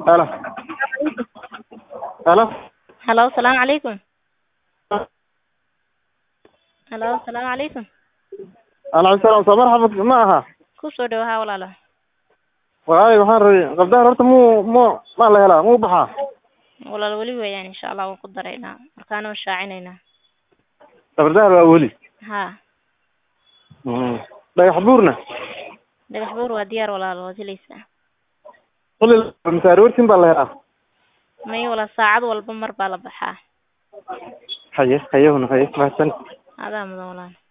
هلا هلا هلا السلام عليكم. هلا السلام عليكم. أنا عبد السلام مرحبا معها. kusoo dhawaha walaalo. وهاي وحر قبضها رحت مو ما له هلا مو بحا. walaal wali weeyaan insha Allah waan ku dareynaa markaana waan shaacineynaa. قبضها أولي. ha لا يحضرنا. dhagax buur waa diyaar walaalo waa dilaysaa. كل المسارورتين بالله هلا. may wala saacad walba mar baa la baxaa. حيه هنا حيه ما سن. adaa mudan walaal.